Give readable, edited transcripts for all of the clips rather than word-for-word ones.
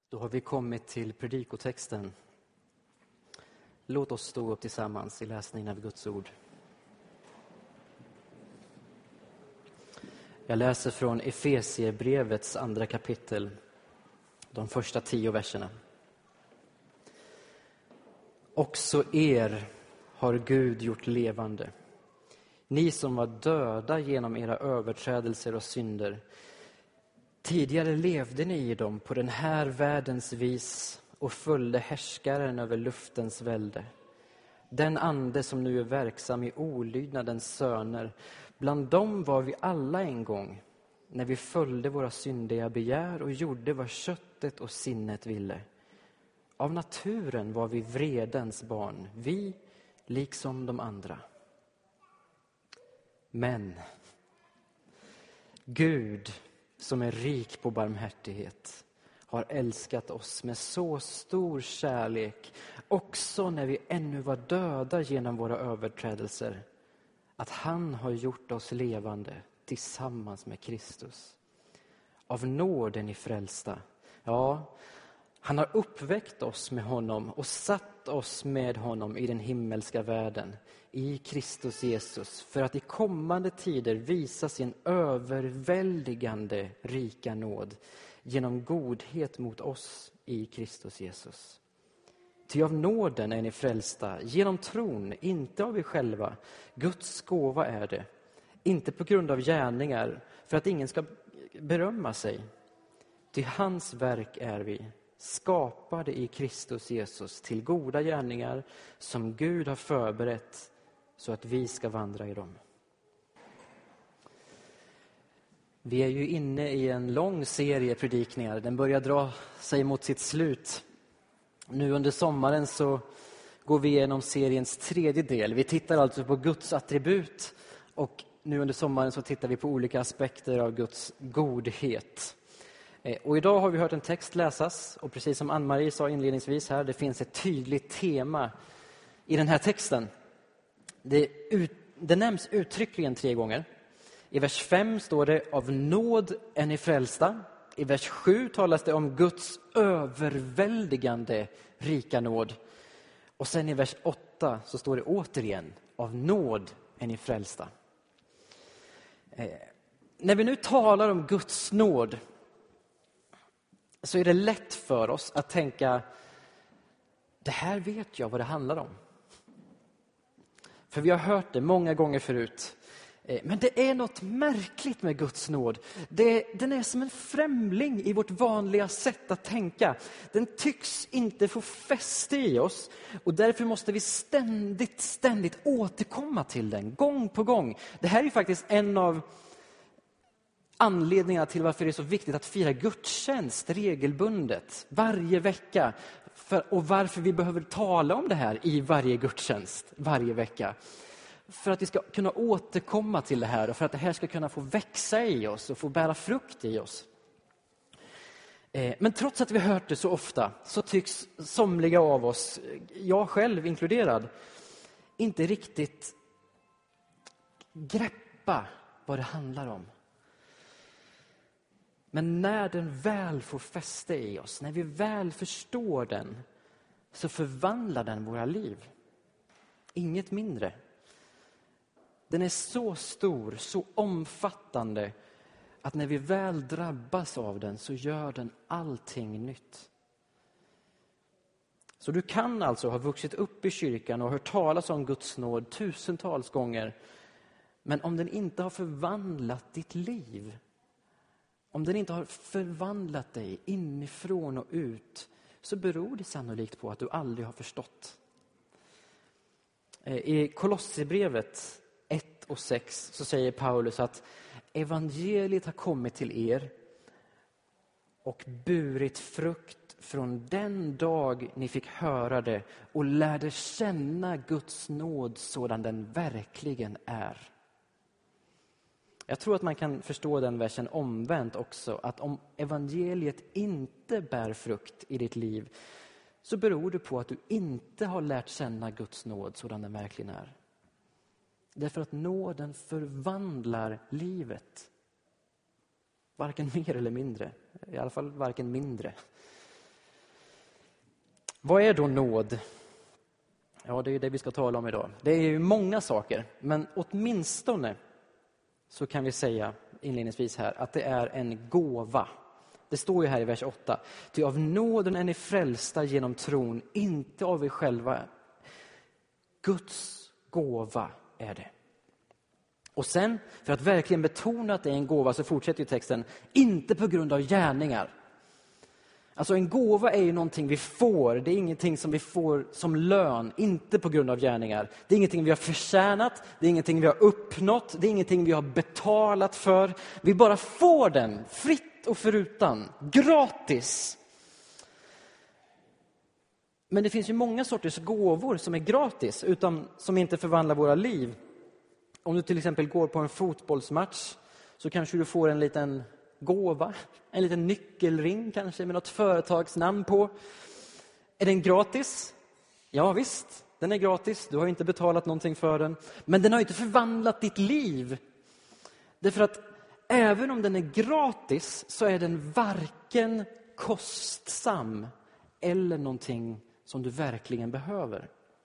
Då har vi kommit till predikotexten. Låt oss stå upp tillsammans i läsningen av Guds ord. Jag läser från Efesierbrevets 2 kapitel, de första 10 verserna. Också er har Gud gjort levande. Ni som var döda genom era överträdelser och synder. Tidigare levde ni i dem på den här världens vis och följde härskaren över luftens välde. Den ande som nu är verksam i olydnadens söner. Bland dem var vi alla en gång, när vi följde våra syndiga begär och gjorde vad köttet och sinnet ville. Av naturen var vi vredens barn, vi liksom de andra. Men Gud, som är rik på barmhärtighet, har älskat oss med så stor kärlek, också när vi ännu var döda genom våra överträdelser, att han har gjort oss levande tillsammans med Kristus. Av nåden är frälsta. Ja, han har uppväckt oss med honom och satt oss med honom i den himmelska världen, i Kristus Jesus, för att i kommande tider visa sin överväldigande rika nåd genom godhet mot oss i Kristus Jesus. Ty av nåden är ni frälsta, genom tron, inte av er själva. Guds gåva är det, inte på grund av gärningar, för att ingen ska berömma sig. Ty hans verk är vi, skapade i Kristus Jesus till goda gärningar som Gud har förberett så att vi ska vandra i dem. Vi är ju inne i en lång serie predikningar. Den börjar dra sig mot sitt slut. Nu under sommaren så går vi igenom seriens 3:e del. Vi tittar alltså på Guds attribut, och nu under sommaren så tittar vi på olika aspekter av Guds godhet. Och idag har vi hört en text läsas, och precis som Ann-Marie sa inledningsvis här, det finns ett tydligt tema i den här texten. Det nämns uttryckligen 3 gånger. I vers 5 står det: av nåd är ni frälsta. I vers 7 talas det om Guds överväldigande rika nåd. Och sen i vers 8 så står det återigen: av nåd är ni frälsta. När vi nu talar om Guds nåd så är det lätt för oss att tänka: det här vet jag vad det handlar om. För vi har hört det många gånger förut. Men det är något märkligt med Guds nåd. Den är som en främling i vårt vanliga sätt att tänka. Den tycks inte få fäste i oss. Och därför måste vi ständigt återkomma till den, gång på gång. Det här är faktiskt en av anledningarna till varför det är så viktigt att fira gudstjänst regelbundet, varje vecka. Och varför vi behöver tala om det här i varje gudstjänst, varje vecka. För att vi ska kunna återkomma till det här och för att det här ska kunna få växa i oss och få bära frukt i oss. Men trots att vi har hört det så ofta så tycks somliga av oss, jag själv inkluderad, inte riktigt greppa vad det handlar om. Men när den väl får fäste i oss, när vi väl förstår den, så förvandlar den våra liv. Inget mindre. Den är så stor, så omfattande, att när vi väl drabbas av den så gör den allting nytt. Så du kan alltså ha vuxit upp i kyrkan och hört talas om Guds nåd tusentals gånger. Men om den inte har förvandlat ditt liv, om den inte har förvandlat dig inifrån och ut, så beror det sannolikt på att du aldrig har förstått. I Kolosserbrevet 1:6 så säger Paulus att evangeliet har kommit till er och burit frukt från den dag ni fick höra det och lärde känna Guds nåd sådan den verkligen är. Jag tror att man kan förstå den versen omvänt också, att om evangeliet inte bär frukt i ditt liv så beror det på att du inte har lärt känna Guds nåd sådan den verkligen är. Därför att nåden förvandlar livet. Varken mer eller mindre. I alla fall varken mindre. Vad är då nåd? Ja, det är det vi ska tala om idag. Det är ju många saker, men åtminstone så kan vi säga inledningsvis här att det är en gåva. Det står ju här i vers 8. Ty av nåden är ni frälsta genom tron, inte av er själva. Guds gåva är det. Och sen, för att verkligen betona att det är en gåva, så fortsätter ju texten. Inte på grund av gärningar. Alltså en gåva är ju någonting vi får. Det är ingenting som vi får som lön. Inte på grund av gärningar. Det är ingenting vi har förtjänat. Det är ingenting vi har uppnått. Det är ingenting vi har betalat för. Vi bara får den. Fritt och förutan. Gratis. Men det finns ju många sorters gåvor som är gratis. Utan som inte förvandlar våra liv. Om du till exempel går på en fotbollsmatch. Så kanske du får en liten gåva, en liten nyckelring kanske med något företagsnamn på. Är den gratis? Ja visst, den är gratis. Du har inte betalat någonting för den. Men den har inte förvandlat ditt liv. Därför att även om den är gratis så är den varken kostsam eller någonting som du verkligen behöver.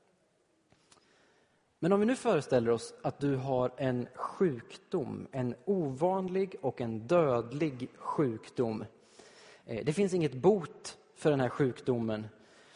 Men om vi nu föreställer oss att du har en sjukdom, en ovanlig och en dödlig sjukdom. Det finns inget bot för den här sjukdomen.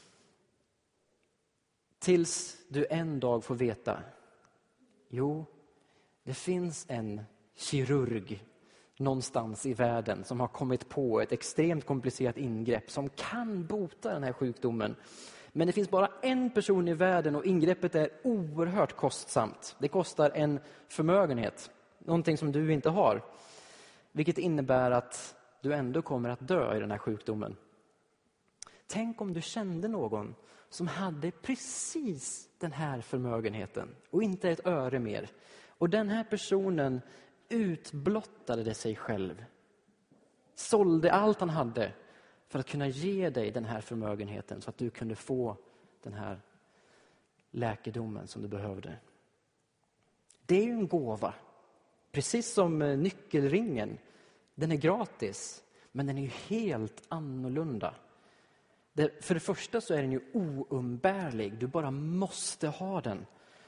Tills du en dag får veta. Jo, det finns en kirurg någonstans i världen som har kommit på ett extremt komplicerat ingrepp som kan bota den här sjukdomen. Men det finns bara en person i världen och ingreppet är oerhört kostsamt. Det kostar en förmögenhet, någonting som du inte har. Vilket innebär att du ändå kommer att dö i den här sjukdomen. Tänk om du kände någon som hade precis den här förmögenheten och inte ett öre mer. Och den här personen utblottade sig själv. Sålde allt han hade för att kunna ge dig den här förmögenheten så att du kunde få den här läkedomen som du behövde. Det är ju en gåva. Precis som nyckelringen. Den är gratis, men den är ju helt annorlunda. För det första så är den ju oumbärlig. Du bara måste ha den.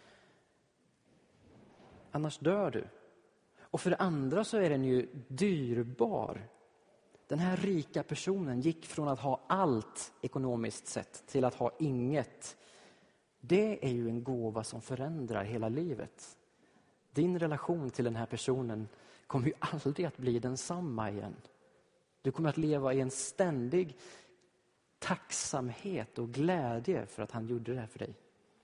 Annars dör du. Och för det andra så är den ju dyrbar. Den här rika personen gick från att ha allt ekonomiskt sett till att ha inget. Det är ju en gåva som förändrar hela livet. Din relation till den här personen kommer ju aldrig att bli densamma igen. Du kommer att leva i en ständig tacksamhet och glädje för att han gjorde det här för dig.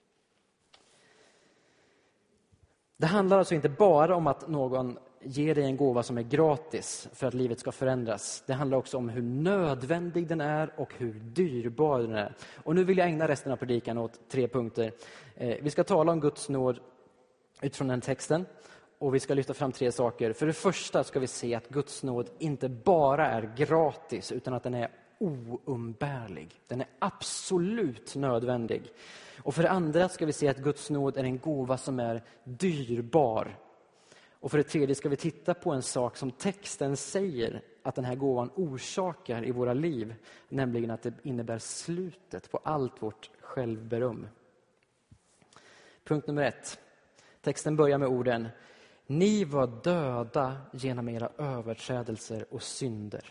Det handlar alltså inte bara om att någon ger dig en gåva som är gratis för att livet ska förändras. Det handlar också om hur nödvändig den är och hur dyrbar den är. Och nu vill jag ägna resten av predikan åt 3 punkter. Vi ska tala om Guds nåd utifrån den texten. Och vi ska lyfta fram 3 saker. För det första ska vi se att Guds nåd inte bara är gratis utan att den är oumbärlig. Den är absolut nödvändig. Och för det andra ska vi se att Guds nåd är en gåva som är dyrbar. Och för det tredje ska vi titta på en sak som texten säger att den här gåvan orsakar i våra liv. Nämligen att det innebär slutet på allt vårt självberöm. Punkt nummer 1. Texten börjar med orden: Ni var döda genom era överträdelser och synder.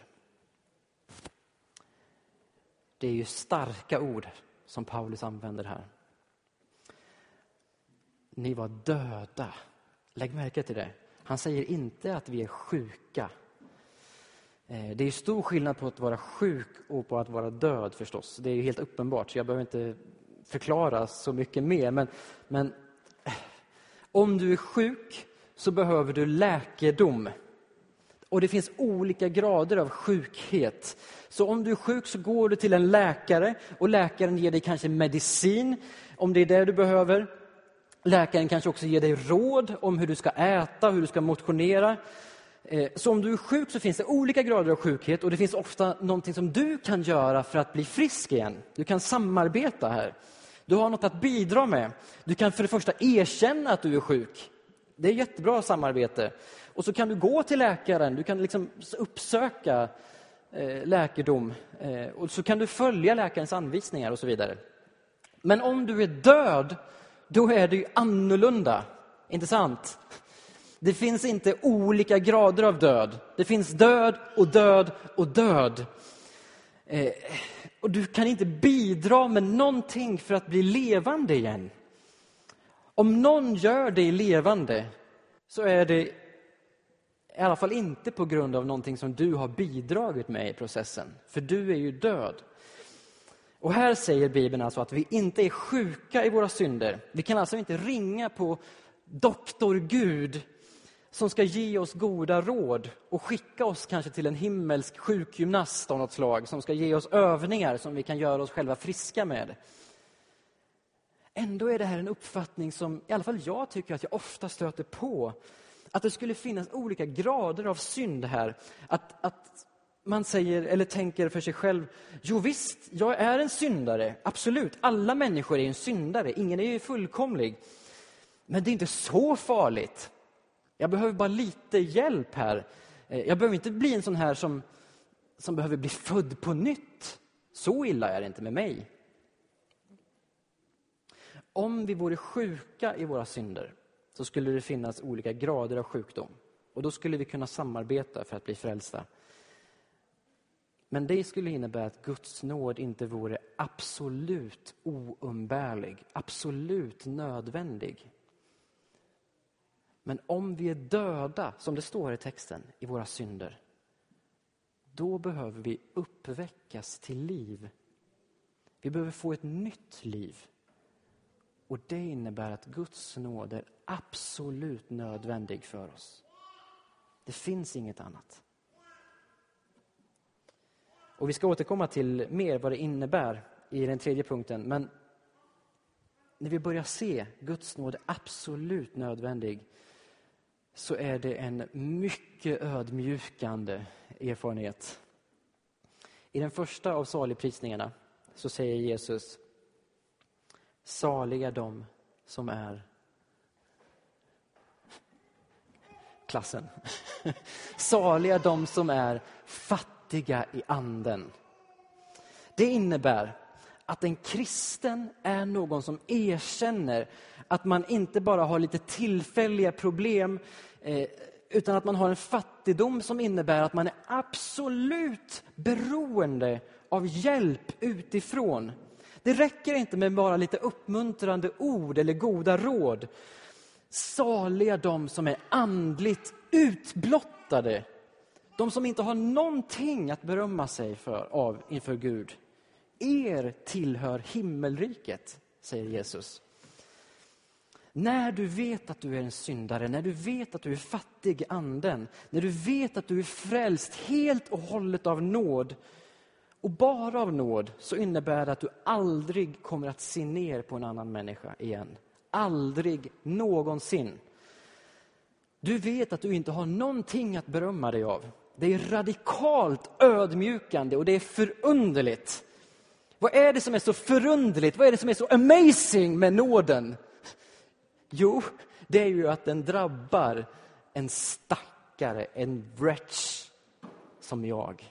Det är ju starka ord som Paulus använder här. Ni var döda. Lägg märke till det. Han säger inte att vi är sjuka. Det är stor skillnad på att vara sjuk och på att vara död förstås. Det är ju helt uppenbart så jag behöver inte förklara så mycket mer. Men om du är sjuk så behöver du läkedom. Och det finns olika grader av sjukhet. Så om du är sjuk så går du till en läkare och läkaren ger dig kanske medicin om det är det du behöver. Läkaren kanske också ger dig råd om hur du ska äta, hur du ska motionera. Så om du är sjuk så finns det olika grader av sjukhet och det finns ofta någonting som du kan göra för att bli frisk igen. Du kan samarbeta här. Du har något att bidra med. Du kan för det första erkänna att du är sjuk. Det är jättebra samarbete. Och så kan du gå till läkaren. Du kan liksom uppsöka läkedom. Och så kan du följa läkarens anvisningar och så vidare. Men om du är död, då är det ju annorlunda. Inte sant? Det finns inte olika grader av död. Det finns död och död och död. Och du kan inte bidra med någonting för att bli levande igen. Om någon gör dig levande så är det i alla fall inte på grund av någonting som du har bidragit med i processen. För du är ju död. Och här säger Bibeln alltså att vi inte är sjuka i våra synder. Vi kan alltså inte ringa på doktor Gud som ska ge oss goda råd och skicka oss kanske till en himmelsk sjukgymnast av något slag som ska ge oss övningar som vi kan göra oss själva friska med. Ändå är det här en uppfattning som i alla fall jag tycker att jag ofta stöter på. Att det skulle finnas olika grader av synd här. Att man säger eller tänker för sig själv, jo visst, jag är en syndare. Absolut, alla människor är en syndare. Ingen är ju fullkomlig. Men det är inte så farligt. Jag behöver bara lite hjälp här. Jag behöver inte bli en sån här som behöver bli född på nytt. Så illa är det inte med mig. Om vi vore sjuka i våra synder så skulle det finnas olika grader av sjukdom. Och då skulle vi kunna samarbeta för att bli frälsta. Men det skulle innebära att Guds nåd inte vore absolut oumbärlig, absolut nödvändig. Men om vi är döda, som det står i texten, i våra synder, då behöver vi uppväckas till liv. Vi behöver få ett nytt liv. Och det innebär att Guds nåd är absolut nödvändig för oss. Det finns inget annat. Och vi ska återkomma till mer vad det innebär i den tredje punkten. Men när vi börjar se Guds nåd är absolut nödvändig så är det en mycket ödmjukande erfarenhet. I den första av saligprisningarna så säger Jesus: saliga de som är klassen. Saliga de som är fattiga i anden. Det innebär att en kristen är någon som erkänner att man inte bara har lite tillfälliga problem utan att man har en fattigdom som innebär att man är absolut beroende av hjälp utifrån. Det räcker inte med bara lite uppmuntrande ord eller goda råd. Saliga de som är andligt utblottade. De som inte har någonting att berömma sig av inför Gud. Er tillhör himmelriket, säger Jesus. När du vet att du är en syndare, när du vet att du är fattig i anden, när du vet att du är frälst helt och hållet av nåd och bara av nåd, så innebär det att du aldrig kommer att se ner på en annan människa igen. Aldrig någonsin. Du vet att du inte har någonting att berömma dig av. Det är radikalt ödmjukande och det är förunderligt. Vad är det som är så förunderligt? Vad är det som är så amazing med nåden? Jo, det är ju att den drabbar en stackare, en wretch som jag.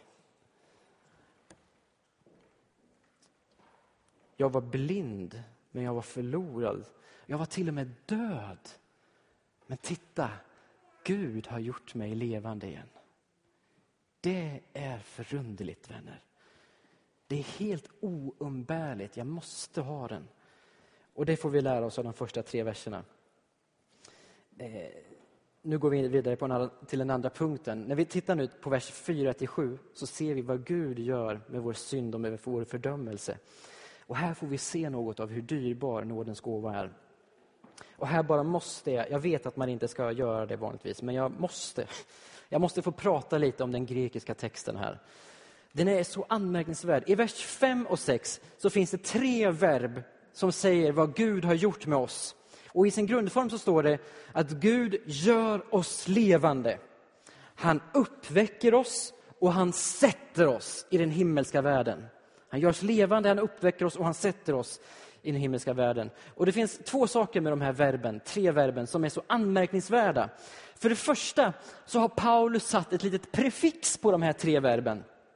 Jag var blind, men jag var förlorad. Jag var till och med död. Men titta, Gud har gjort mig levande igen. Det är förunderligt, vänner. Det är helt oumbärligt. Jag måste ha den. Och det får vi lära oss av de första 3 verserna. Nu går vi vidare till den andra punkten. När vi tittar nu på vers 4-7 så ser vi vad Gud gör med vår synd och med vår fördömelse. Och här får vi se något av hur dyrbar nådens gåva är. Och här bara måste jag vet att man inte ska göra det vanligtvis, men jag måste få prata lite om den grekiska texten här. Den är så anmärkningsvärd. I vers 5 och 6 så finns det 3 verb som säger vad Gud har gjort med oss. Och i sin grundform så står det att Gud gör oss levande. Han uppväcker oss och han sätter oss i den himmelska världen. Han gör oss levande, han uppväcker oss och han sätter oss i den himmelska världen. Och det finns 2 saker med de här verben, 3 verben, som är så anmärkningsvärda. För det första så har Paulus satt ett litet prefix på de här 3 verben.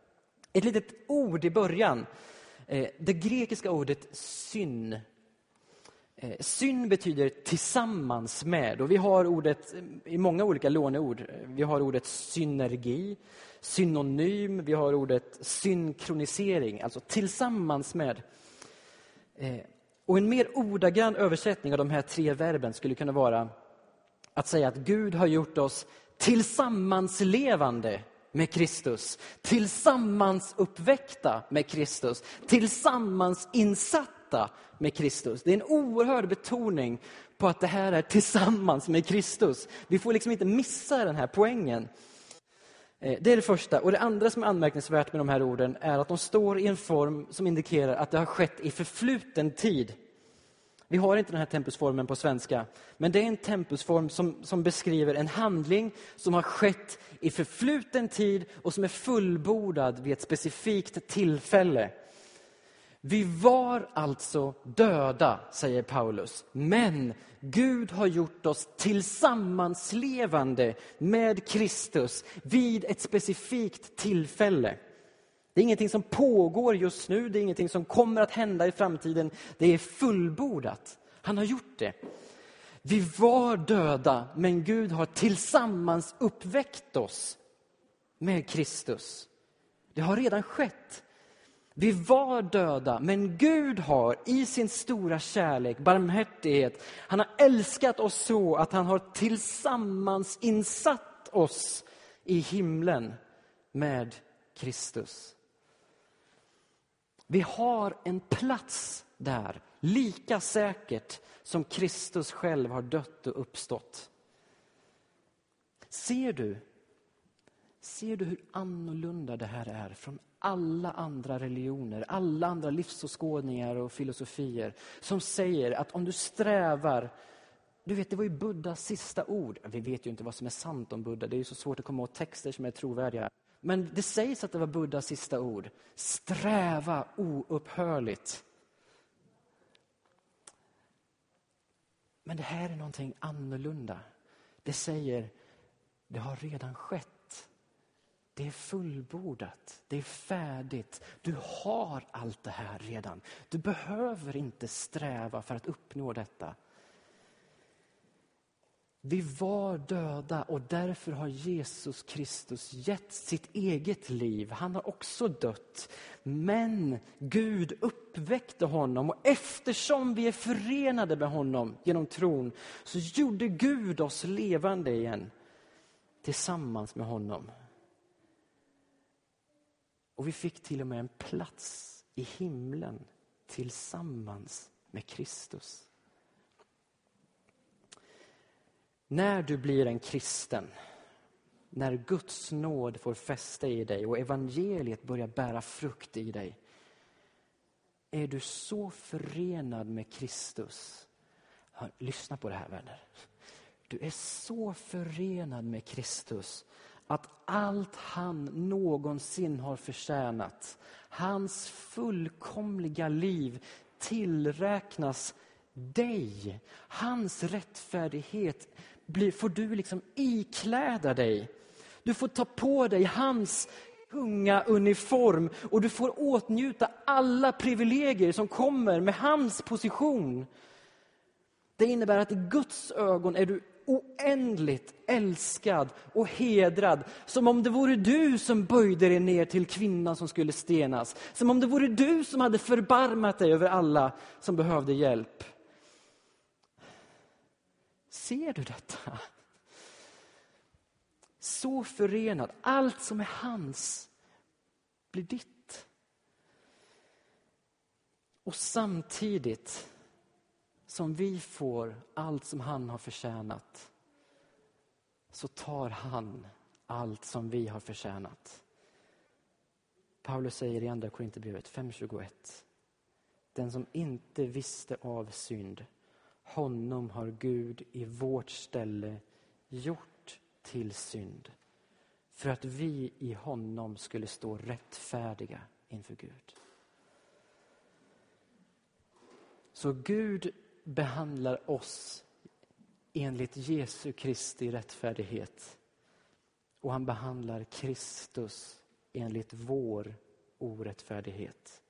Ett litet ord i början. Det grekiska ordet syn. Syn betyder tillsammans med. Och vi har ordet i många olika låneord. Vi har ordet synergi, synonym. Vi har ordet synkronisering, alltså tillsammans med. Och en mer ordagrann översättning av de här 3 verben skulle kunna vara att säga att Gud har gjort oss tillsammanslevande med Kristus, tillsammans uppväckta med Kristus, tillsammans insatta med Kristus. Det är en oerhörd betoning på att det här är tillsammans med Kristus. Vi får liksom inte missa den här poängen. Det är det första. Och det andra som är anmärkningsvärt med de här orden är att de står i en form som indikerar att det har skett i förfluten tid. Vi har inte den här tempusformen på svenska, men det är en tempusform som beskriver en handling som har skett i förfluten tid och som är fullbordad vid ett specifikt tillfälle. Vi var alltså döda, säger Paulus, men Gud har gjort oss tillsammanslevande med Kristus vid ett specifikt tillfälle. Det är ingenting som pågår just nu, det är ingenting som kommer att hända i framtiden. Det är fullbordat. Han har gjort det. Vi var döda, men Gud har tillsammans uppväckt oss med Kristus. Det har redan skett. Vi var döda, men Gud har i sin stora kärlek, barmhärtighet, han har älskat oss så att han har tillsammans insatt oss i himlen med Kristus. Vi har en plats där, lika säkert som Kristus själv har dött och uppstått. Ser du hur annorlunda det här är från alla andra religioner, alla andra livsåskådningar och filosofier som säger att om du strävar, du vet, det var ju Buddhas sista ord. Vi vet ju inte vad som är sant om Buddha, det är ju så svårt att komma åt texter som är trovärdiga. Men det sägs att det var Buddhas sista ord. Sträva oupphörligt. Men det här är någonting annorlunda. Det säger, det har redan skett. Det är fullbordat. Det är färdigt. Du har allt det här redan. Du behöver inte sträva för att uppnå detta. Vi var döda och därför har Jesus Kristus gett sitt eget liv. Han har också dött. Men Gud uppväckte honom och eftersom vi är förenade med honom genom tron så gjorde Gud oss levande igen tillsammans med honom. Och vi fick till och med en plats i himlen tillsammans med Kristus. När du blir en kristen, när Guds nåd får fäste i dig och evangeliet börjar bära frukt i dig, är du så förenad med Kristus. Lyssna på det här, vänner. Du är så förenad med Kristus att allt han någonsin har förtjänat, hans fullkomliga liv tillräknas dig. Hans rättfärdighet får du liksom ikläda dig. Du får ta på dig hans kungauniform och du får åtnjuta alla privilegier som kommer med hans position. Det innebär att i Guds ögon är du oändligt älskad och hedrad. Som om det vore du som böjde dig ner till kvinnan som skulle stenas. Som om det vore du som hade förbarmat dig över alla som behövde hjälp. Ser du detta? Så förenad. Allt som är hans blir ditt. Och samtidigt som vi får allt som han har förtjänat så tar han allt som vi har förtjänat. Paulus säger i andra Korinthierbrevet 5:21. Den som inte visste av synd, honom har Gud i vårt ställe gjort till synd. För att vi i honom skulle stå rättfärdiga inför Gud. Så Gud behandlar oss enligt Jesu Kristi rättfärdighet. Och han behandlar Kristus enligt vår orättfärdighet.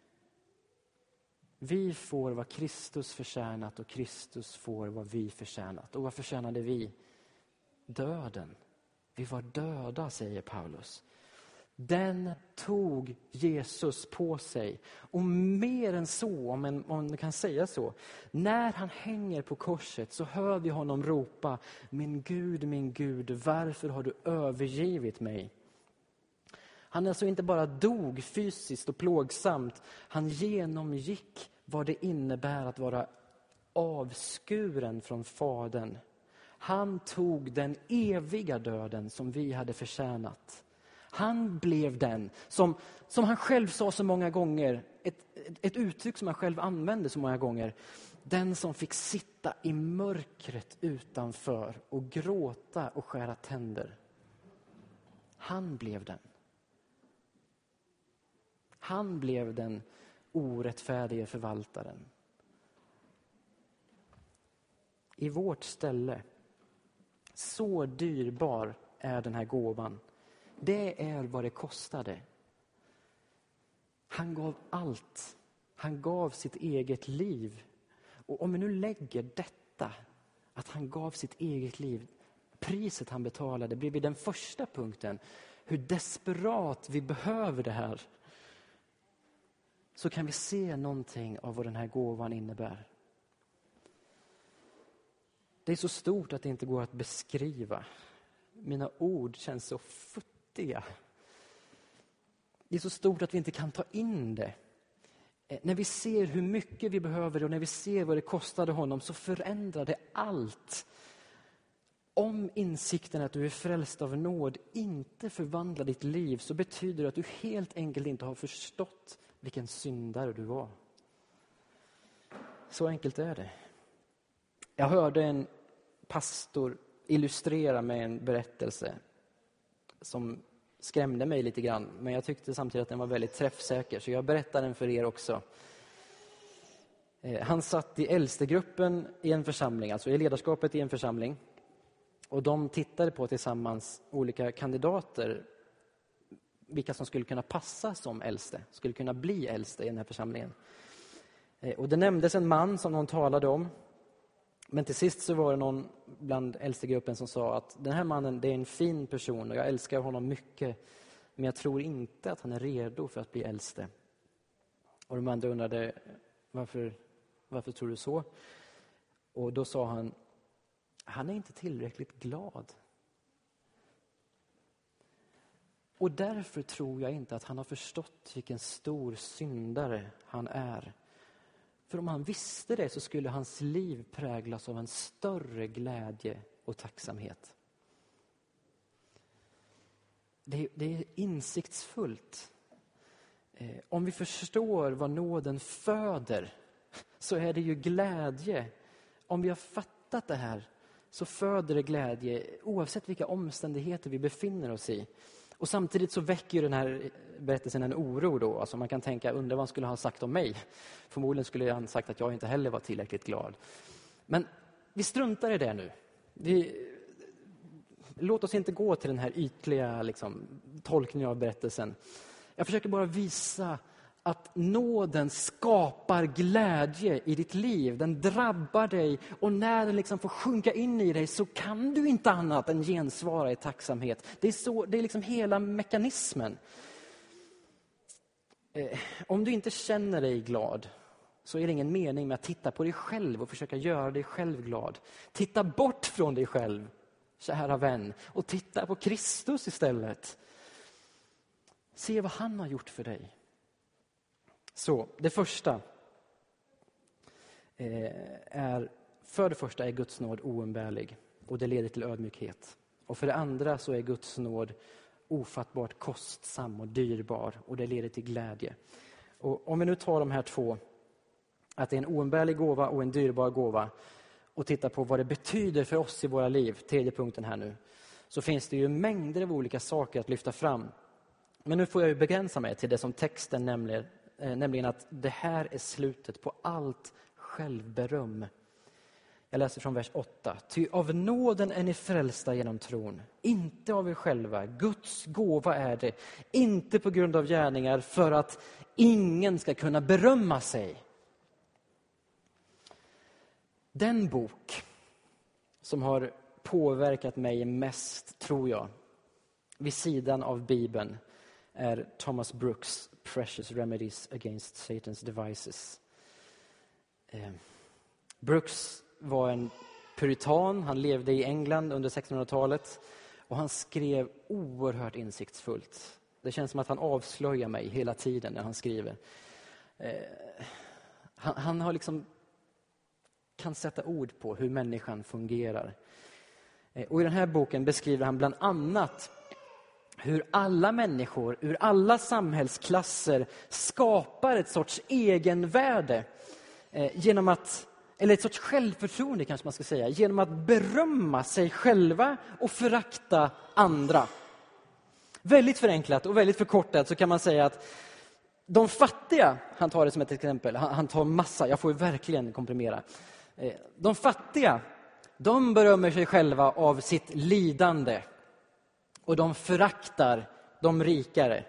Vi får vad Kristus förtjänat och Kristus får vad vi förtjänat. Och vad förtjänade vi? Döden. Vi var döda, säger Paulus. Den tog Jesus på sig. Och mer än så, om man kan säga så. När han hänger på korset så hör vi honom ropa: min Gud, varför har du övergivit mig? Han alltså inte bara dog fysiskt och plågsamt. Han genomgick vad det innebär att vara avskuren från Fadern. Han tog den eviga döden som vi hade förtjänat. Han blev den som han själv sa så många gånger, ett uttryck som han själv använde så många gånger. Den som fick sitta i mörkret utanför och gråta och skära tänder. Han blev den. Han blev den orättfärdige förvaltaren. I vårt ställe. Så dyrbar är den här gåvan. Det är vad det kostade. Han gav allt. Han gav sitt eget liv. Och om vi nu lägger detta, att han gav sitt eget liv, priset han betalade, blir vi den första punkten. Hur desperat vi behöver det här. Så kan vi se någonting av vad den här gåvan innebär. Det är så stort att det inte går att beskriva. Mina ord känns så futtiga. Det är så stort att vi inte kan ta in det. När vi ser hur mycket vi behöver och när vi ser vad det kostade honom så förändrar det allt. Om insikten att du är frälst av nåd inte förvandlar ditt liv så betyder det att du helt enkelt inte har förstått vilken syndare du var. Så enkelt är det. Jag hörde en pastor illustrera med en berättelse som skrämde mig lite grann. Men jag tyckte samtidigt att den var väldigt träffsäker. Så jag berättar den för er också. Han satt i äldstegruppen i en församling, alltså i ledarskapet i en församling. Och de tittade på tillsammans olika kandidater. Vilka som skulle kunna passa som äldste. Skulle kunna bli äldste i den här församlingen. Och det nämndes en man som någon talade om. Men till sist så var det någon bland äldstegruppen som sa att den här mannen, det är en fin person och jag älskar honom mycket. Men jag tror inte att han är redo för att bli äldste. Och de andra undrade, varför tror du så? Och då sa han är inte tillräckligt glad. Och därför tror jag inte att han har förstått vilken stor syndare han är. För om han visste det så skulle hans liv präglas av en större glädje och tacksamhet. Det är insiktsfullt. Om vi förstår vad nåden föder så är det ju glädje. Om vi har fattat det här så föder det glädje oavsett vilka omständigheter vi befinner oss i. Och samtidigt så väcker den här berättelsen en oro då. Alltså man kan tänka, undra vad han skulle ha sagt om mig. Förmodligen skulle han sagt att jag inte heller var tillräckligt glad. Men vi struntar i det nu. Låt oss inte gå till den här ytliga tolkningen av berättelsen. Jag försöker bara visa att nåden skapar glädje i ditt liv. Den drabbar dig och när den får sjunka in i dig så kan du inte annat än gensvara i tacksamhet. Det är hela mekanismen. Om du inte känner dig glad så är det ingen mening med att titta på dig själv och försöka göra dig själv glad. Titta bort från dig själv, kära vän, och titta på Kristus istället. Se vad han har gjort för dig. Så det första är Guds nåd oumbärlig och det leder till ödmjukhet. Och för det andra så är Guds nåd ofattbart kostsam och dyrbar och det leder till glädje. Och om vi nu tar de här två, att det är en oumbärlig gåva och en dyrbar gåva och tittar på vad det betyder för oss i våra liv, tredje punkten här nu, så finns det ju mängder av olika saker att lyfta fram. Men nu får jag ju begränsa mig till det som texten nämligen att det här är slutet på allt självberöm. Jag läser från vers 8. Ty av nåden är ni frälsta genom tron, inte av er själva. Guds gåva är det, inte på grund av gärningar, för att ingen ska kunna berömma sig. Den bok som har påverkat mig mest, tror jag, vid sidan av Bibeln, är Thomas Brooks Precious Remedies Against Satan's Devices. Brooks var en puritan, han levde i England under 1600-talet och han skrev oerhört insiktsfullt. Det känns som att han avslöjar mig hela tiden när han skriver. Han har liksom kan sätta ord på hur människan fungerar. Och i den här boken beskriver han bland annat hur alla människor ur alla samhällsklasser skapar ett sorts egenvärde genom att, eller ett sorts självförtroende kanske man ska säga, genom att berömma sig själva och förakta andra. Väldigt förenklat och väldigt förkortat så kan man säga att de fattiga, han tar det som ett exempel, han tar massa, jag får ju verkligen komprimera. De fattiga, de berömmer sig själva av sitt lidande och de föraktar de rikare.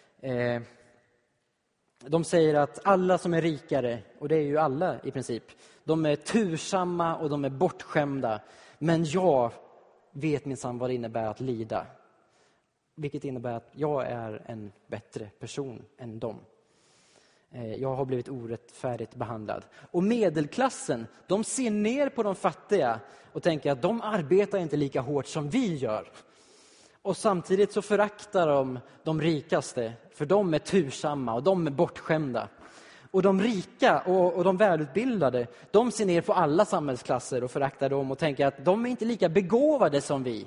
De säger att alla som är rikare, och det är ju alla i princip, de är tursamma och de är bortskämda. Men jag vet minsann vad det innebär att lida. Vilket innebär att jag är en bättre person än dem. Jag har blivit orättfärdigt behandlad. Och medelklassen, de ser ner på de fattiga och tänker att de arbetar inte lika hårt som vi gör. Och samtidigt så föraktar de rikaste, för de är tursamma och de är bortskämda. Och de rika och de välutbildade, de ser ner på alla samhällsklasser och föraktar dem och tänker att de är inte lika begåvade som vi.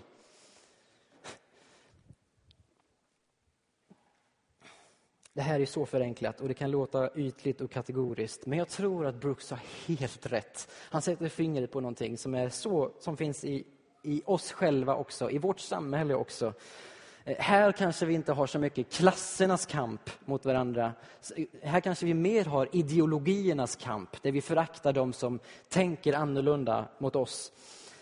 Det här är så förenklat och det kan låta ytligt och kategoriskt. Men jag tror att Brooks har helt rätt. Han sätter fingret på någonting som finns i oss själva också, i vårt samhälle också. Här kanske vi inte har så mycket klassernas kamp mot varandra. Här kanske vi mer har ideologiernas kamp, där vi föraktar dem som tänker annorlunda mot oss.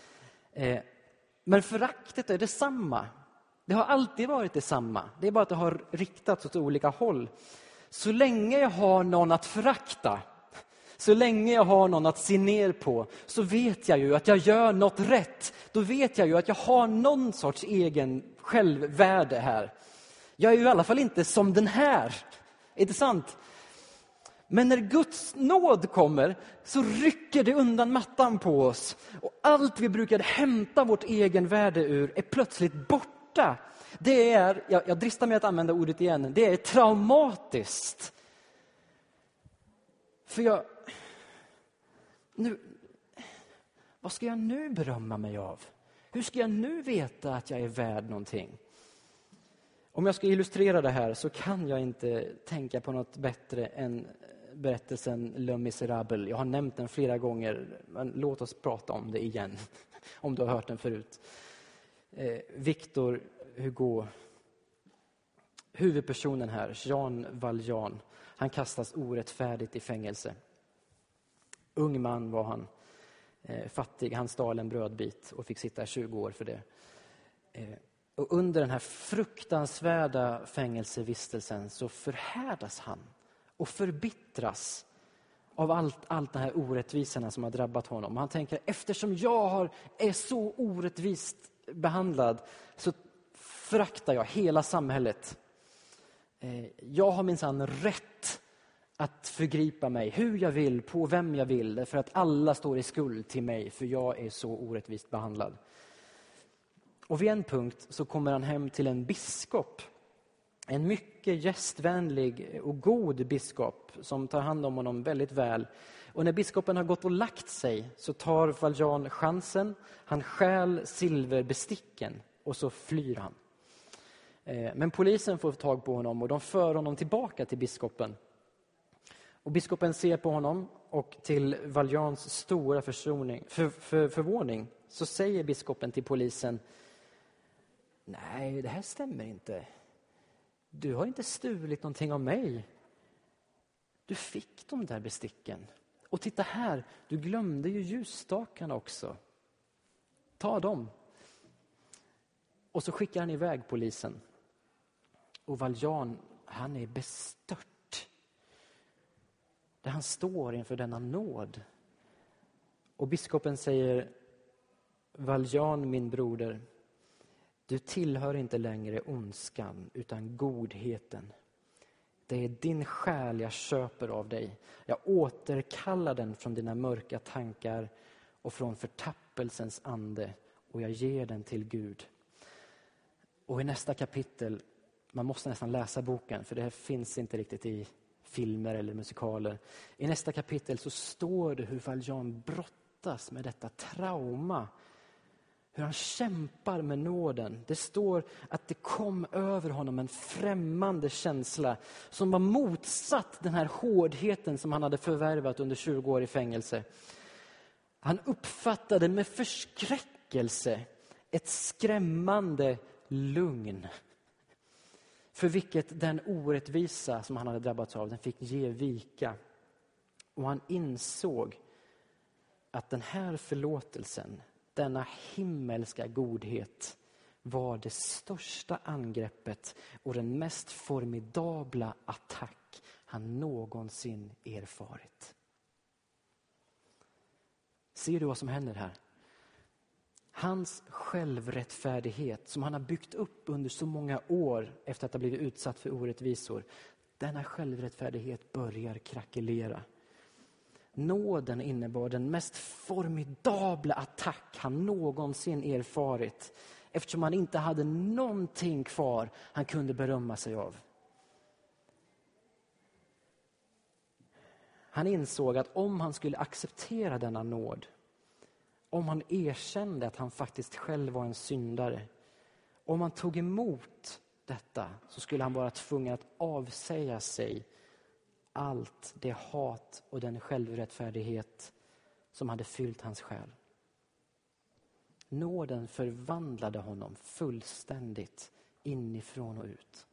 Men föraktet är detsamma. Det har alltid varit detsamma. Det är bara att det har riktats åt olika håll. Så länge jag har någon att förakta, så länge jag har någon att se ner på, så vet jag ju att jag gör något rätt. Då vet jag ju att jag har någon sorts egen självvärde här. Jag är ju i alla fall inte som den här. Är det sant? Men när Guds nåd kommer så rycker det undan mattan på oss. Och allt vi brukade hämta vårt egen värde ur är plötsligt borta. Det är, jag dristar mig att använda ordet igen, det är traumatiskt. För vad ska jag nu berömma mig av? Hur ska jag nu veta att jag är värd någonting? Om jag ska illustrera det här så kan jag inte tänka på något bättre än berättelsen Le Miserable. Jag har nämnt den flera gånger, men låt oss prata om det igen. Om du har hört den förut. Victor Hugo, huvudpersonen här, Jean Valjean, han kastas orättfärdigt i fängelse. Ung man var han, fattig, han stal en brödbit och fick sitta 20 år för det. Och under den här fruktansvärda fängelsevistelsen så förhärdas han och förbittras av allt den här orättvisorna som har drabbat honom. Han tänker, eftersom jag är så orättvist behandlad så föraktar jag hela samhället. Jag har minsann rätt att förgripa mig hur jag vill, på vem jag vill, därför att alla står i skuld till mig, för jag är så orättvist behandlad. Och vid en punkt så kommer han hem till en biskop. En mycket gästvänlig och god biskop som tar hand om honom väldigt väl. Och när biskopen har gått och lagt sig så tar Valjean chansen. Han stjäl silverbesticken och så flyr han. Men polisen får tag på honom och de för honom tillbaka till biskopen. Och biskopen ser på honom och till Valjeans stora förvåning så säger biskopen till polisen: nej, det här stämmer inte. Du har inte stulit någonting av mig. Du fick de där besticken Och titta här, du glömde ju ljusstakarna också. Ta dem. Och så skickar han iväg polisen. Och Valjean, han är bestört. Där han står inför denna nåd. Och biskopen säger: Valjean, min broder, du tillhör inte längre ondskan utan godheten. Det är din själ jag köper av dig. Jag återkallar den från dina mörka tankar och från förtappelsens ande, och jag ger den till Gud. Och i nästa kapitel, man måste nästan läsa boken för det här finns inte riktigt i filmer eller musikaler. I nästa kapitel så står det hur Valjean brottas med detta trauma. Hur han kämpar med nåden. Det står att det kom över honom en främmande känsla som var motsatt den här hårdheten som han hade förvärvat under 20 år i fängelse. Han uppfattade med förskräckelse ett skrämmande lugn. För vilket den orättvisa som han hade drabbats av, den fick ge vika. Och han insåg att den här förlåtelsen, denna himmelska godhet, var det största angreppet och den mest formidabla attack han någonsin erfarit. Ser du vad som händer här? Hans självrättfärdighet som han har byggt upp under så många år efter att ha blivit utsatt för orättvisor, denna självrättfärdighet börjar krackelera. Nåden innebar den mest formidabla attack han någonsin erfarit, eftersom han inte hade någonting kvar han kunde berömma sig av. Han insåg att om han skulle acceptera denna nåd, om han erkände att han faktiskt själv var en syndare, om han tog emot detta, så skulle han vara tvungen att avsäga sig allt det hat och den självrättfärdighet som hade fyllt hans själ. Nåden förvandlade honom fullständigt inifrån och ut.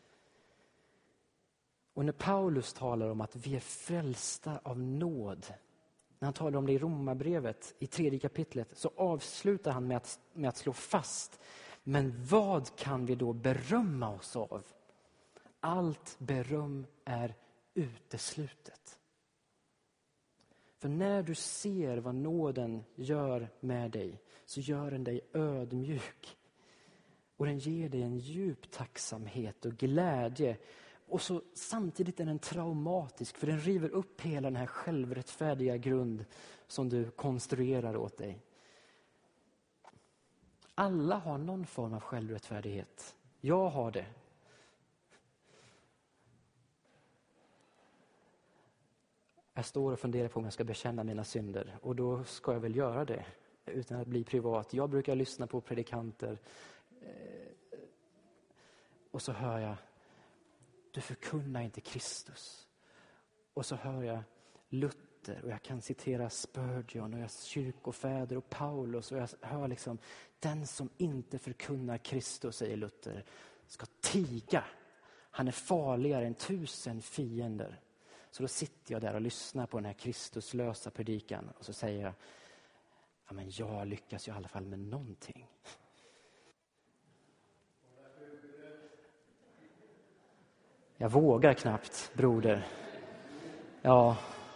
Och när Paulus talar om att vi är frälsta av nåd, när han talar om det i Romarbrevet i 3:e kapitlet, så avslutar han med att slå fast: men vad kan vi då berömma oss av? Allt beröm är uteslutet. För när du ser vad nåden gör med dig, så gör den dig ödmjuk. Och den ger dig en djup tacksamhet och glädje. Och så samtidigt är den traumatisk, för den river upp hela den här självrättfärdiga grund som du konstruerar åt dig. Alla har någon form av självrättfärdighet. Jag har det. Jag står och funderar på om jag ska bekänna mina synder. Och då ska jag väl göra det utan att bli privat. Jag brukar lyssna på predikanter. Och så hör jag: du förkunnar inte Kristus. Och så hör jag Luther, och jag kan citera Spurgeon och jag kyrkofäder och Paulus, och jag hör liksom: den som inte förkunnar Kristus, säger Luther, ska tiga. Han är farligare än 1000 fiender. Så då sitter jag där och lyssnar på den här Kristuslösa predikan, och så säger jag: ja, men jag lyckas ju i alla fall med någonting. Jag vågar knappt, broder. Ja.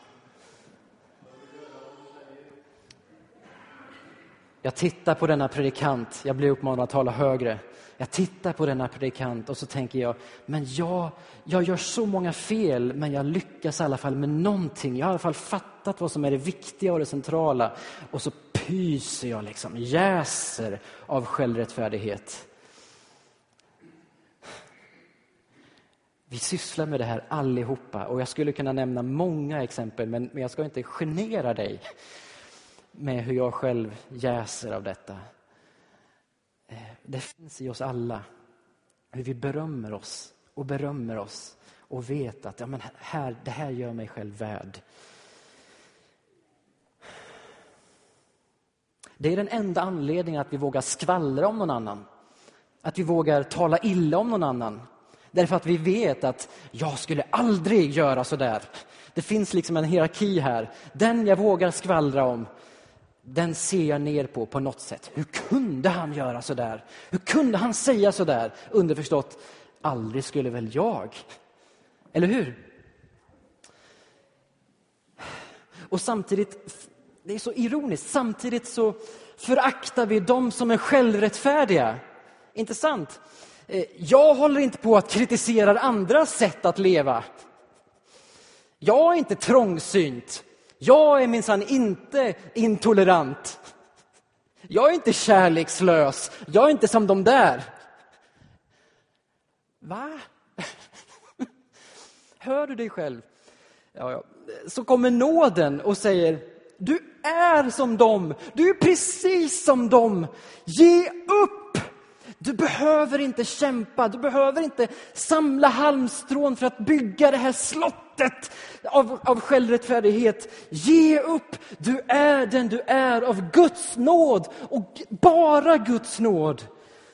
Jag tittar på denna predikant. Jag blir uppmanad att tala högre. Jag tittar på denna predikant och så tänker jag: men jag gör så många fel, men jag lyckas i alla fall med någonting. Jag har i alla fall fattat vad som är det viktiga och det centrala. Och så pyser jag liksom, jäser av självrättfärdighet. Vi sysslar med det här allihopa, och jag skulle kunna nämna många exempel, men jag ska inte genera dig med hur jag själv jäser av detta. Det finns i oss alla, hur vi berömmer oss och vet att det här gör mig själv värd. Det är den enda anledningen att vi vågar skvallra om någon annan. Att vi vågar tala illa om någon annan. Därför att vi vet att jag skulle aldrig göra så där. Det finns liksom en hierarki här. Den jag vågar skvallra om, den ser jag ner på något sätt. Hur kunde han göra så där? Hur kunde han säga så där? Underförstått, aldrig skulle väl jag. Eller hur? Och samtidigt, det är så ironiskt, samtidigt så föraktar vi dem som är självrättfärdiga. Inte sant? Jag håller inte på att kritisera andras sätt att leva. Jag är inte trångsynt. Jag är minsann inte intolerant. Jag är inte kärlekslös. Jag är inte som de där. Va? Hör du dig själv? Ja. Så kommer nåden och säger, du är som dem. Du är precis som dem. Ge upp. Du behöver inte kämpa. Du behöver inte samla halmstrån för att bygga det här slottet av självrättfärdighet. Ge upp. Du är den du är av Guds nåd. Och bara Guds nåd.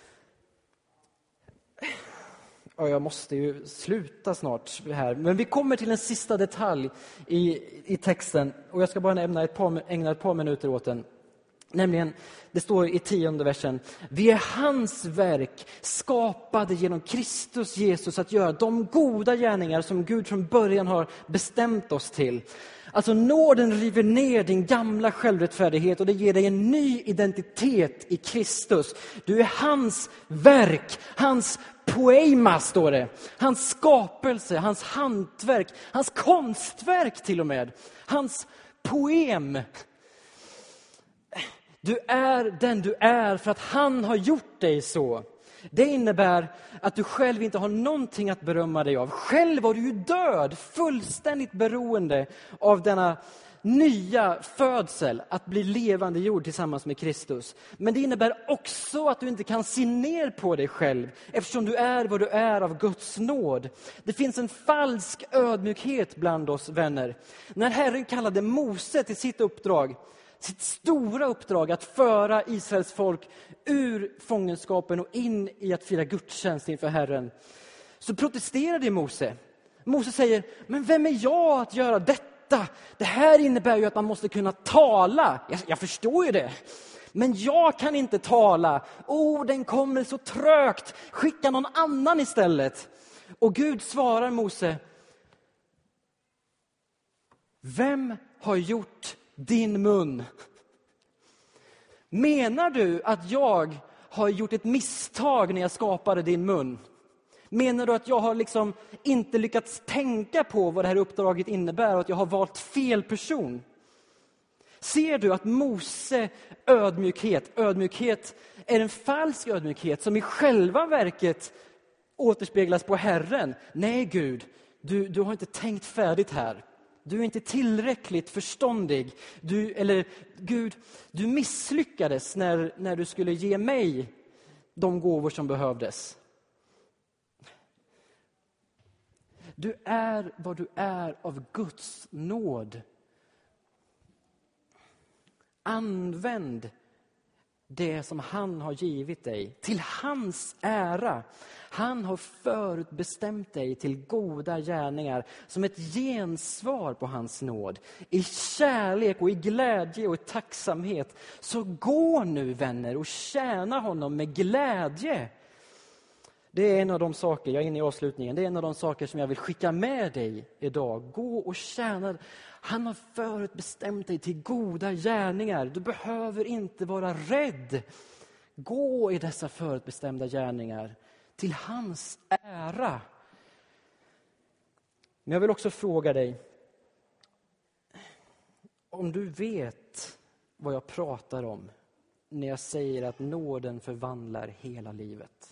Ja, jag måste ju sluta snart här. Men vi kommer till en sista detalj i texten. Och jag ska bara ägna ett par minuter åt den. Nämligen, det står i 10:e versen. Vi är hans verk, skapade genom Kristus Jesus att göra de goda gärningar som Gud från början har bestämt oss till. Alltså nåden river ner din gamla självrättfärdighet och det ger dig en ny identitet i Kristus. Du är hans verk, hans poema står det. Hans skapelse, hans hantverk, hans konstverk till och med. Hans poem. Du är den du är för att han har gjort dig så. Det innebär att du själv inte har någonting att berömma dig av. Själv var du ju död, fullständigt beroende av denna nya födsel, att bli levande jord tillsammans med Kristus. Men det innebär också att du inte kan se ner på dig själv, eftersom du är vad du är av Guds nåd. Det finns en falsk ödmjukhet bland oss vänner. När Herren kallade Mose till sitt uppdrag, sitt stora uppdrag att föra Israels folk ur fångenskapen och in i att fira gudstjänst inför Herren, så protesterade Mose. Mose säger, men vem är jag att göra detta? Det här innebär ju att man måste kunna tala. Jag förstår ju det. Men jag kan inte tala. Den kommer så trögt. Skicka någon annan istället. Och Gud svarar Mose, vem har gjort din mun? Menar du att jag har gjort ett misstag när jag skapade din mun? Menar du att jag har liksom inte lyckats tänka på vad det här uppdraget innebär och att jag har valt fel person? Ser du att Mose ödmjukhet är en falsk ödmjukhet som i själva verket återspeglas på Herren? Nej Gud, du har inte tänkt färdigt här. Du är inte tillräckligt förståndig. Gud, du misslyckades när du skulle ge mig de gåvor som behövdes. Du är vad du är av Guds nåd. Använd det som han har givit dig till hans ära. Han har förutbestämt dig till goda gärningar som ett gensvar på hans nåd. I kärlek och i glädje och i tacksamhet. Så gå nu vänner och tjäna honom med glädje. Det är en av de saker, jag är inne i avslutningen, det är en av de saker som jag vill skicka med dig idag. Gå och tjäna. Han har förutbestämt dig till goda gärningar. Du behöver inte vara rädd. Gå i dessa förutbestämda gärningar till hans ära. Men jag vill också fråga dig, om du vet vad jag pratar om när jag säger att nåden förvandlar hela livet.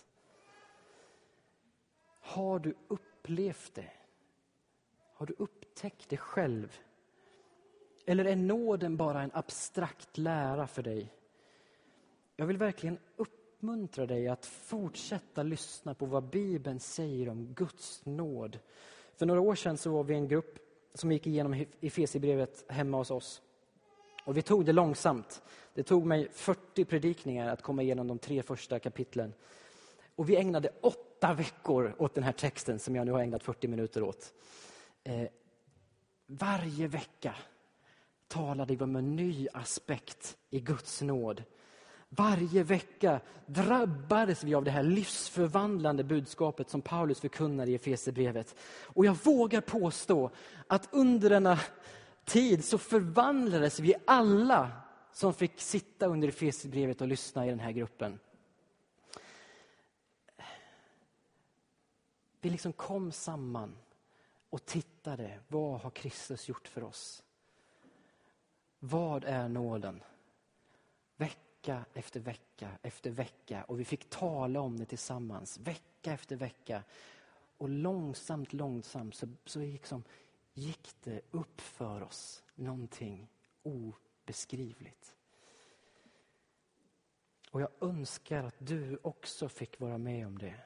Har du upplevt det? Har du upptäckt det själv? Eller är nåden bara en abstrakt lära för dig? Jag vill verkligen uppmuntra dig att fortsätta lyssna på vad Bibeln säger om Guds nåd. För några år sedan så var vi en grupp som gick igenom Efesierbrevet hemma hos oss. Och vi tog det långsamt. Det tog mig 40 predikningar att komma igenom de 3 första kapitlen. Och vi ägnade 8 veckor åt den här texten som jag nu har ägnat 40 minuter åt. varje vecka talade vi om en ny aspekt i Guds nåd. Varje vecka drabbades vi av det här livsförvandlande budskapet som Paulus förkunnar i Efesierbrevet. Och jag vågar påstå att under denna tid så förvandlades vi alla som fick sitta under Efesierbrevet och lyssna i den här gruppen. Vi liksom kom samman och tittade, vad har Kristus gjort för oss? Vad är nåden? Vecka efter vecka efter vecka. Och vi fick tala om det tillsammans. Vecka efter vecka. Och långsamt så gick det upp för oss någonting obeskrivligt. Och jag önskar att du också fick vara med om det.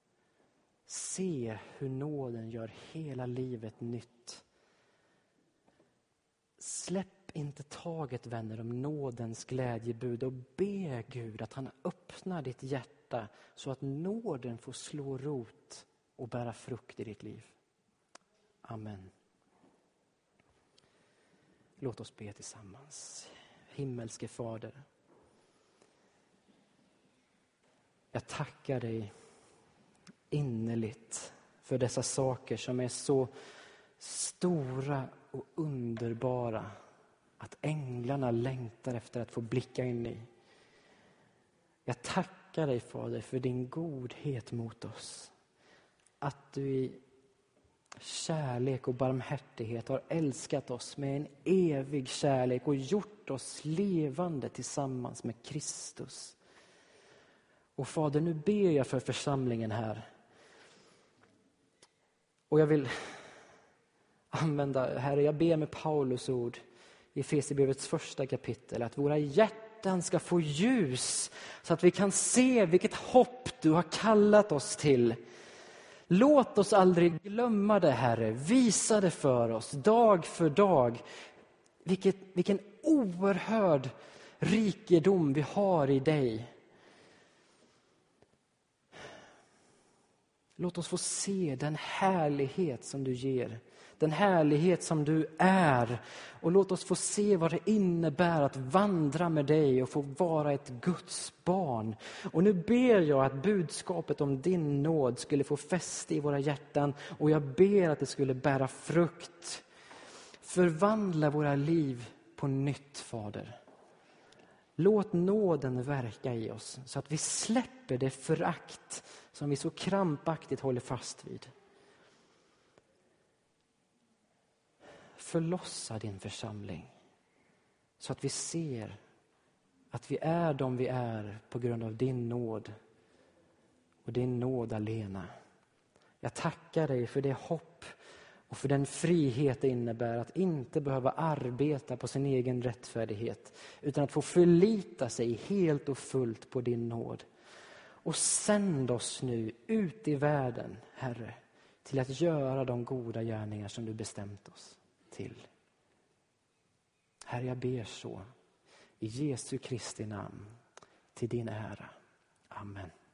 Se hur nåden gör hela livet nytt. Släpp inte taget, vänner, om nådens glädjebud och be Gud att han öppnar ditt hjärta så att nåden får slå rot och bära frukt i ditt liv. Amen. Låt oss be tillsammans. Himmelske Fader, jag tackar dig innerligt för dessa saker som är så stora och underbara att änglarna längtar efter att få blicka in i. Jag tackar dig, Fader, för din godhet mot oss. Att du i kärlek och barmhärtighet har älskat oss med en evig kärlek och gjort oss levande tillsammans med Kristus. Och Fader, nu ber jag för församlingen här. Och jag vill använda, Herre, jag ber med Paulus ord i Efesierbrevets första kapitel, att våra hjärtan ska få ljus så att vi kan se vilket hopp du har kallat oss till. Låt oss aldrig glömma det, Herre. Visa det för oss dag för dag. Vilken oerhörd rikedom vi har i dig. Låt oss få se den härlighet som du ger. Den härlighet som du är. Och låt oss få se vad det innebär att vandra med dig och få vara ett Guds barn. Och nu ber jag att budskapet om din nåd skulle få fäste i våra hjärtan. Och jag ber att det skulle bära frukt. Förvandla våra liv på nytt, Fader. Låt nåden verka i oss så att vi släpper det förakt som vi så krampaktigt håller fast vid. Förlossa din församling så att vi ser att vi är de vi är på grund av din nåd och din nåd alena. Jag tackar dig för det hopp och för den frihet det innebär att inte behöva arbeta på sin egen rättfärdighet utan att få förlita sig helt och fullt på din nåd. Och sänd oss nu ut i världen, Herre, till att göra de goda gärningar som du bestämt oss till. Herre, jag ber så i Jesu Kristi namn till din ära. Amen.